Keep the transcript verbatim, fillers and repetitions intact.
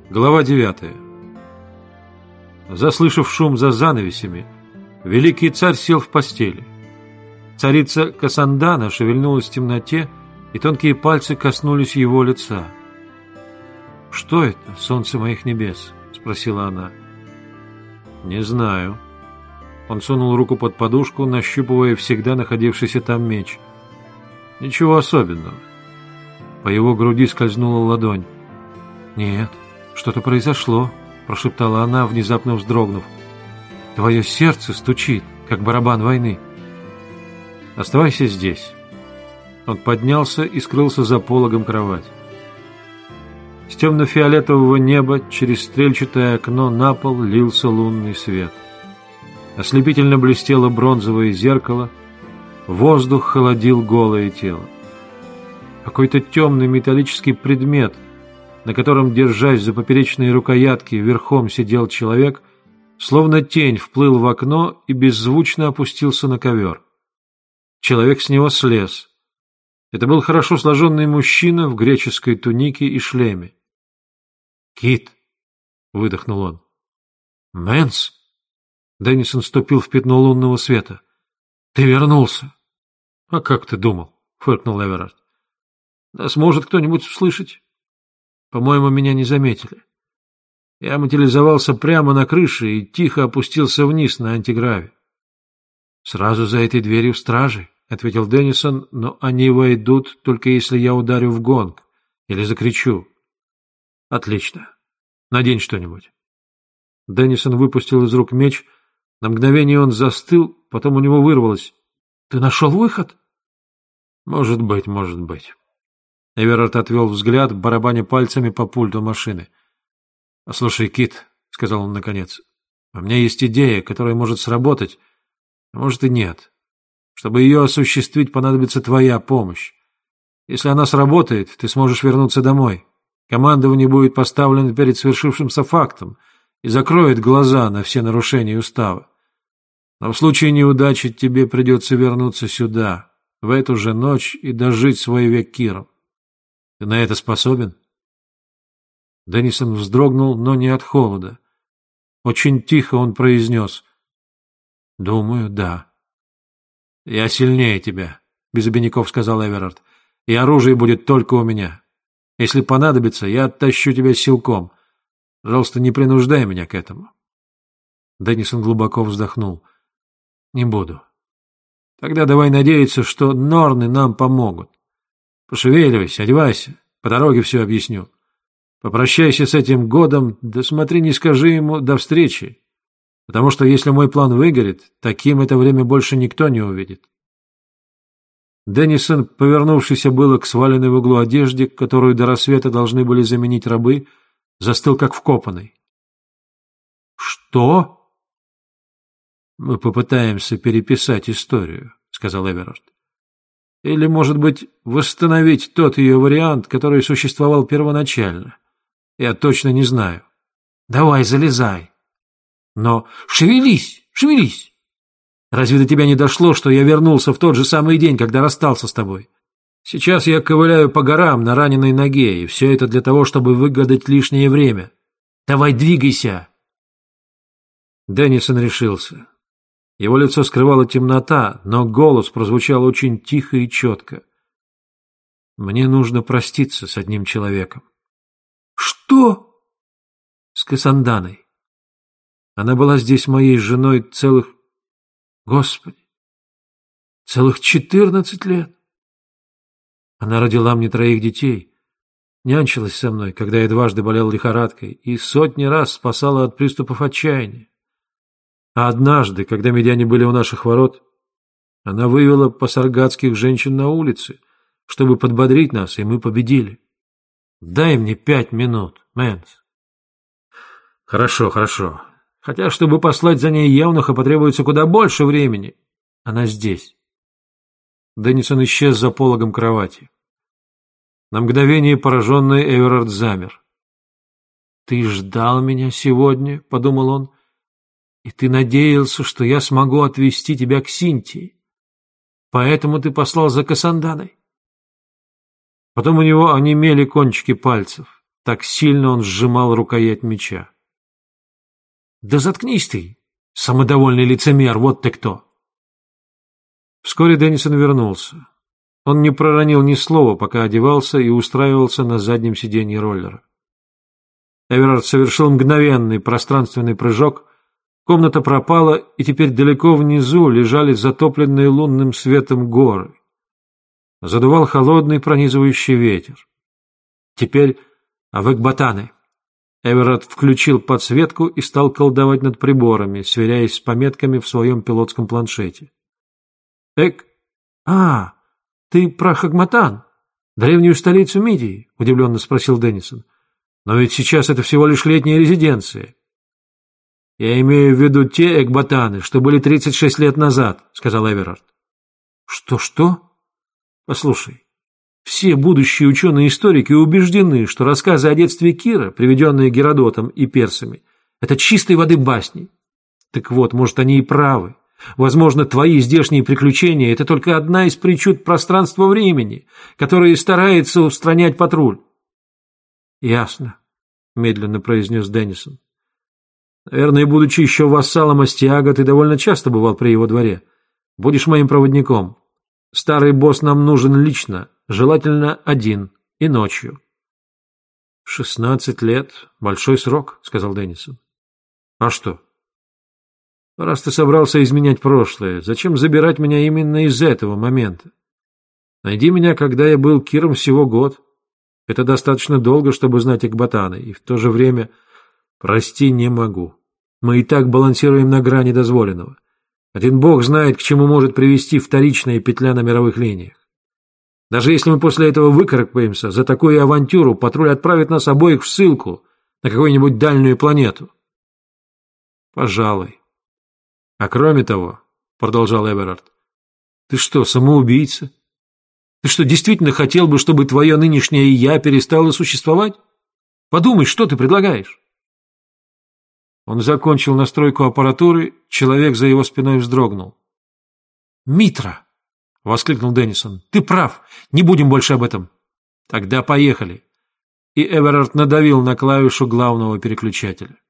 Глава девятая. Заслышав шум за занавесями, великий царь сел в постели. Царица Касандана шевельнулась в темноте, и тонкие пальцы коснулись его лица. «Что это, солнце моих небес?» — спросила она. «Не знаю». Он сунул руку под подушку, нащупывая всегда находившийся там меч. «Ничего особенного». По его груди скользнула ладонь. «Нет, что-то произошло», — прошептала она, внезапно вздрогнув. «Твое сердце стучит, как барабан войны». «Оставайся здесь». Он поднялся и скрылся за пологом кровати. С темно-фиолетового неба через стрельчатое окно на пол лился лунный свет. Ослепительно блестело бронзовое зеркало, воздух холодил голое тело. Какой-то темный металлический предмет, на котором, держась за поперечные рукоятки, верхом сидел человек, словно тень вплыл в окно и беззвучно опустился на ковер. Человек с него слез. Это был хорошо сложенный мужчина в греческой тунике и шлеме. «Кит!» — выдохнул он. «Мэнс!» — Деннисон вступил в пятно лунного света. «Ты вернулся!» «А как ты думал?» — фыркнул Эверард. «Нас может кто-нибудь услышать?» «По-моему, меня не заметили. Я материализовался прямо на крыше и тихо опустился вниз на антиграве». «Сразу за этой дверью стражи», — ответил Деннисон, «но они войдут, только если я ударю в гонг или закричу». «Отлично. Надень что-нибудь». Деннисон выпустил из рук меч. На мгновение он застыл, потом у него вырвалось. «Ты нашел выход?» «Может быть, может быть». Эверард отвел взгляд, барабаня пальцами по пульту машины. «Послушай, Кит», — сказал он наконец, — «у меня есть идея, которая может сработать, а может и нет. Чтобы ее осуществить, понадобится твоя помощь. Если она сработает, ты сможешь вернуться домой. Командование будет поставлено перед свершившимся фактом и закроет глаза на все нарушения устава. Но в случае неудачи тебе придется вернуться сюда, в эту же ночь, и дожить свой век Киром. Ты на это способен?» Деннисон вздрогнул, но не от холода. Очень тихо он произнес: «Думаю, да». «Я сильнее тебя», — без обиняков сказал Эверард, — «и оружие будет только у меня. Если понадобится, я оттащу тебя силком. Пожалуйста, не принуждай меня к этому». Деннисон глубоко вздохнул. «Не буду. Тогда давай надеяться, что Норны нам помогут. Пошевеливайся, одевайся, по дороге все объясню. Попрощайся с этим годом, да смотри, не скажи ему «до встречи», потому что если мой план выгорит, таким это время больше никто не увидит». Деннисон, повернувшийся было к сваленной в углу одежде, которую до рассвета должны были заменить рабы, застыл как вкопанный. «Что?» «Мы попытаемся переписать историю», — сказал Эверард. «Или, может быть, восстановить тот ее вариант, который существовал первоначально. Я точно не знаю. Давай, залезай. Но шевелись, шевелись! Разве до тебя не дошло, что я вернулся в тот же самый день, когда расстался с тобой? Сейчас я ковыляю по горам на раненой ноге, и все это для того, чтобы выгадать лишнее время. Давай, двигайся!» Деннисон решился. Его лицо скрывала темнота, но голос прозвучал очень тихо и четко. «Мне нужно проститься с одним человеком». «Что?» «С Касанданой. Она была здесь моей женой целых... Господи! Целых четырнадцать лет. Она родила мне троих детей, нянчилась со мной, когда я дважды болел лихорадкой, и сотни раз спасала от приступов отчаяния. А однажды, когда медяне были у наших ворот, она вывела пасаргадских женщин на улицы, чтобы подбодрить нас, и мы победили. Дай мне пять минут, Мэнс». «Хорошо, хорошо. Хотя, чтобы послать за ней евнуха, потребуется куда больше времени. Она здесь». Деннисон исчез за пологом кровати. На мгновение пораженный Эверард замер. «Ты ждал меня сегодня», — подумал он, — «и ты надеялся, что я смогу отвезти тебя к Синтии. Поэтому ты послал за Касанданой». Потом у него онемели кончики пальцев. Так сильно он сжимал рукоять меча. «Да заткнись ты, самодовольный лицемер, вот ты кто!» Вскоре Деннисон вернулся. Он не проронил ни слова, пока одевался и устраивался на заднем сиденье роллера. Эверард совершил мгновенный пространственный прыжок, комната пропала, и теперь далеко внизу лежали затопленные лунным светом горы. Задувал холодный пронизывающий ветер. Теперь в Экбатаны. Эверард включил подсветку и стал колдовать над приборами, сверяясь с пометками в своем пилотском планшете. «Эк... А, ты про Хагматан, древнюю столицу Мидии?» — удивленно спросил Деннисон. «Но ведь сейчас это всего лишь летняя резиденция». «Я имею в виду те Экбатаны, что были тридцать шесть лет назад», — сказал Эверард. «Что-что? Послушай, все будущие ученые-историки убеждены, что рассказы о детстве Кира, приведенные Геродотом и персами, это чистой воды басни. Так вот, может, они и правы. Возможно, твои здешние приключения – это только одна из причуд пространства-времени, которые старается устранять патруль». «Ясно», – медленно произнес Деннисон. «Наверное, будучи еще вассалом Астиага, ты довольно часто бывал при его дворе. Будешь моим проводником. Старый босс нам нужен лично, желательно один, и ночью». «Шестнадцать лет – большой срок», – сказал Деннисон. «А что? Раз ты собрался изменять прошлое, зачем забирать меня именно из этого момента? Найди меня, когда я был Киром всего год. Это достаточно долго, чтобы знать Экбатаны, и в то же время, прости, не могу. Мы и так балансируем на грани дозволенного. Один бог знает, к чему может привести вторичная петля на мировых линиях. Даже если мы после этого выкарабкаемся, за такую авантюру патруль отправит нас обоих в ссылку на какую-нибудь дальнюю планету». «Пожалуй. А кроме того, — продолжал Эверард, — ты что, самоубийца? Ты что, действительно хотел бы, чтобы твое нынешнее «я» перестало существовать? Подумай, что ты предлагаешь?» Он закончил настройку аппаратуры, человек за его спиной вздрогнул. «Митра!» — воскликнул Деннисон. «Ты прав, не будем больше об этом». «Тогда поехали». И Эверард надавил на клавишу главного переключателя.